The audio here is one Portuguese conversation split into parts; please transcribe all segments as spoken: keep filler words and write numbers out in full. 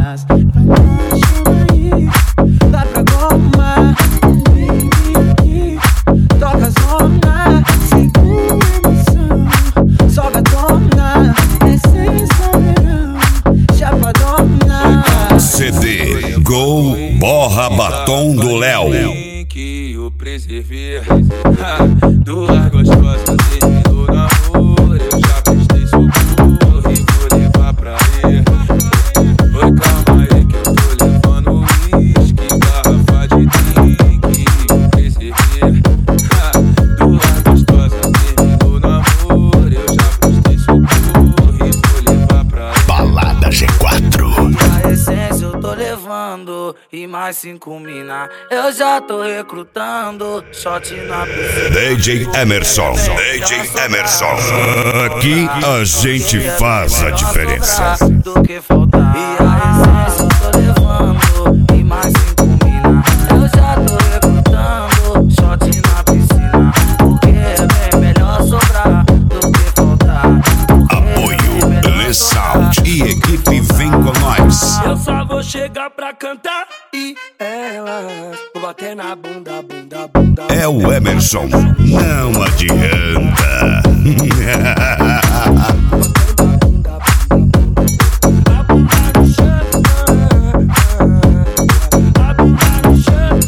Vai pra goma, vem aqui, toca zona, segura emoção, sobe a dona, essência verão, chapadona. C D Gol Borra Batom do Léo. Que eu preservei duas gostosas terminou namoro. Eu já prestei socorro e vou levar pra ele. Oi, calma aí que eu tô levando uísque, garrafa de drink. Eu preservei duas gostosas terminou namoro. Eu já prestei socorro e vou levar pra ele. Balada G quatro. A essência eu tô levando e mais cinco mina eu já tô recrutando. Shot na piscina. D J Emerson, D J Emerson. Aqui a gente faz a diferença. Do que faltar. E a essência eu tô levando e mais cinco mina eu já tô recrutando. Shot na piscina, porque é bem melhor sobrar do que faltar. Apoio Le Sound e equipe Vem Com Nós. Eu só vou chegar pra cantar e elas vou bater na bunda, bunda, bunda. É o Emerson, não adianta. A bunda no chão, a bunda no chão.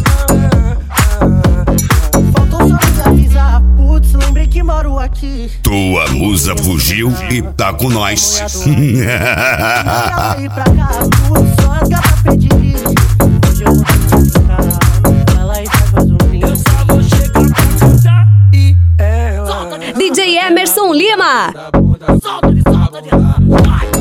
Faltou só nos avisar, putz, lembrei que moro aqui. Tua musa fugiu e tá com nós. Ela veio pra cá, putz, só as gatas pediram. Hoje eu vou ficar, vai lá e faz um brinde. Eu só vou chegar pra cantar e elas D J Emerson Lima. solta, solta de solta de